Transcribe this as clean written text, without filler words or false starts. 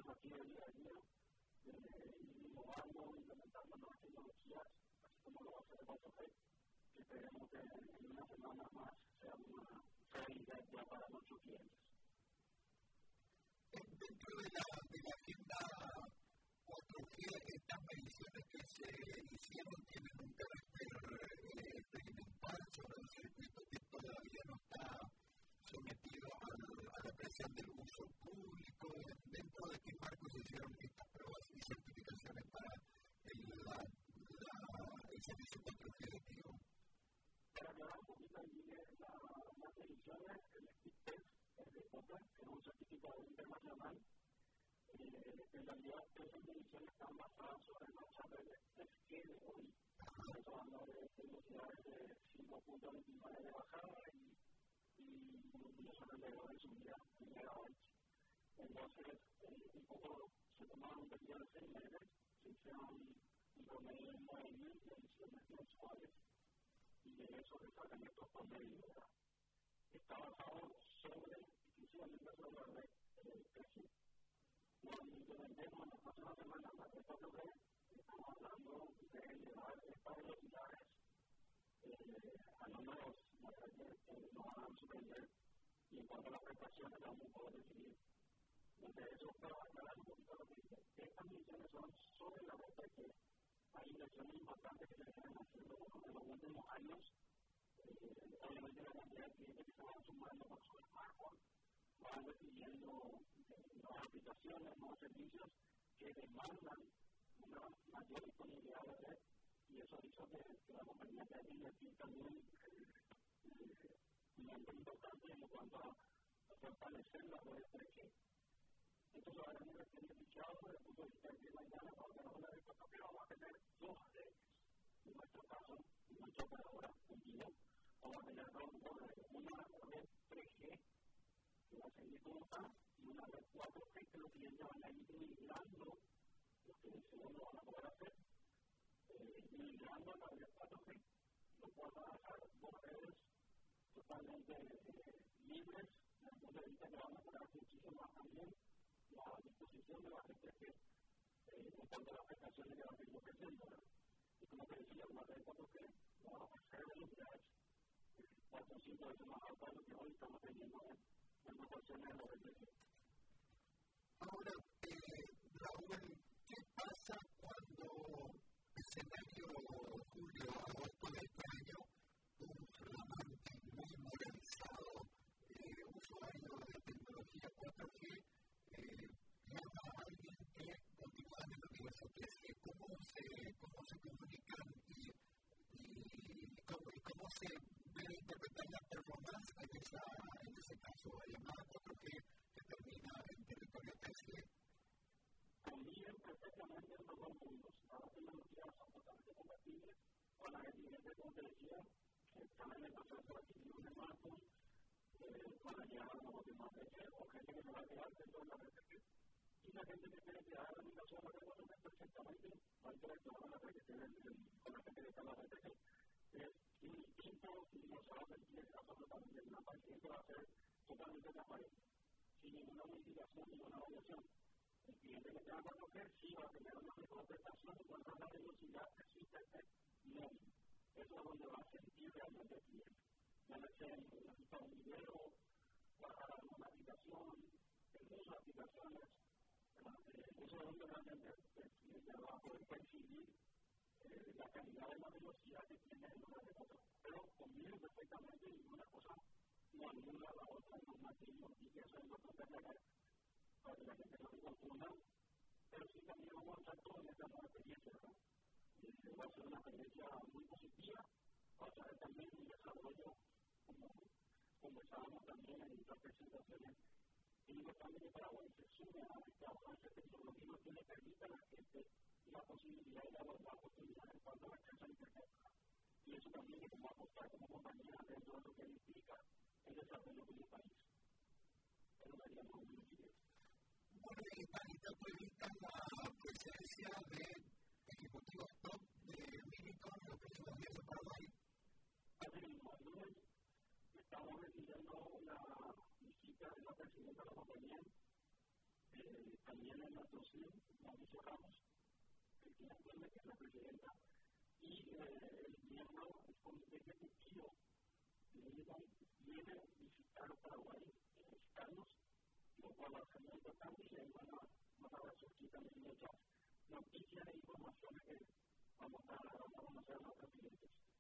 desafío del día a día, innovando, implementando nuevas tecnologías, así como lo va a hacer el 4G, que esperemos que en una semana más sea una realidad ya para nuestros clientes. Dentro de la agenda 4G, estas mediciones que se hicieron tienen un carácter experimental sobre un circuito que todavía no está sometido a la presión del uso público. ¿Dentro de qué marco se hicieron estas pruebas y certificaciones para el servicio 4G de Tigo? Para aclarar un poquito allí, las mediciones, el Speed Test de COPA, que es un certificado internacional, en realidad esas mediciones están basadas sobre los channels 3G de hoy. Estamos hablando de velocidades de 5.29 de bajada y los alrededor de subida en megabytes. Entonces, un poco se tomaron un periodo de 6 meses, se hicieron un promedio de 9.000 mediciones mensuales y de eso se sacan estos promedios. Está basado exclusivamente sobre la red 3G. Cuando implementemos en las próximas semanas la red 4G, estamos hablando de elevar estas velocidades a números que nos van a sorprender y en cuanto a las prestaciones vamos a poder decidir. Entonces, eso para aclarar un poquito lo que dice. Estas mediciones son sobre la red 3G. Hay inversiones importantes que se vienen haciendo en los últimos años. Obviamente la cantidad de clientes que se van sumando por su smartphone van recibiendo nuevas aplicaciones, nuevos servicios que demandan una mayor disponibilidad de red y eso hizo que la compañía tenga que invertir también un monto importante en cuanto a fortalecer la red 3G. Esto lo haremos beneficiado desde el punto de vista de que mañana cuando tenemos la red 4G vamos a tener dos redes. En nuestro caso, en nuestra operadora, Contigo, vamos a tener dos redes. Una red 3G que va a seguir como está y una red 4G que los clientes van a ir migrando, los que deseen lo van a poder hacer, migrando a la red 4G, lo cual va a dejar dos redes totalmente libres desde el punto de vista que van a mejorar muchísimo más también la disposición de la red 3G en cuanto a las prestaciones que va a seguir ofreciendo. Y como te decía, una red 4G va a ofrecer velocidades 4 o 5 veces más altas de lo que hoy estamos teniendo en proporciones de la red 3G. Ahora, Raúl, ¿qué pasa cuando el escenario julio-agosto de este año, un flamante, muy modernizado usuario de tecnología 4G llama a alguien que continúa en el universo 3G? ¿Cómo se comunican y cómo se debe interpretar la performance en ese caso? La llamada 4G que termina en territorio 3G. Conviven perfectamente en los dos mundos. Las tecnologías son totalmente compatibles con las clientes, como te decía, que están en el proceso de adquirir un smartphone, van a llegar a los últimos 3G o gente que se va a quedar dentro de la red 3G. Y la gente que quiere quedar en la migración de la red 4G perfectamente va a interactuar con la red que tiene con la gente que está en la red 3G. Es indistinto y no se va a sentir absolutamente nada. El cliente va a ser totalmente transparente, sin ninguna modificación, ninguna variación. El cliente que tenga 4G sí va a tener una mejor prestación en cuanto a la velocidad de su internet móvil. Eso es donde va a sentir realmente el cliente. Ya no sea necesitar un video, bajar alguna aplicación, el uso de aplicaciones. Eso es donde realmente el cliente va a poder percibir la calidad de la velocidad que tiene en una red 4G. Pero conviven perfectamente y una cosa no anula la otra en un material y eso es importante aclarar para que la gente no se confunda, pero sí también vamos a estar todos en esta nueva experiencia. Va a ser una experiencia muy positiva, va a ser también un desarrollo, como conversábamos también en nuestras presentaciones. Es importante que Paraguay se sume a este avance tecnológico que le permita a la gente la posibilidad de abordar oportunidades en cuanto a la acceso a Internet. Y eso también es como apostar como compañía dentro de lo que implica el desarrollo como país. Pero veríamos un beneficio. Bueno, y está prevista la presencia de ejecutivos top de Millicom en los próximos días en Paraguay. Así mismo, el lunes estamos recibiendo la visita de la presidenta de la compañía, también en nuestro CIN, Mauricio Ramos, el que entiende que es la presidenta, y el miembro del comité ejecutivo viene a visitar Paraguay, visitarnos, lo cual va a ser muy importante y ahí van a surgir también muchas noticias e informaciones que vamos a conocer a los clientes.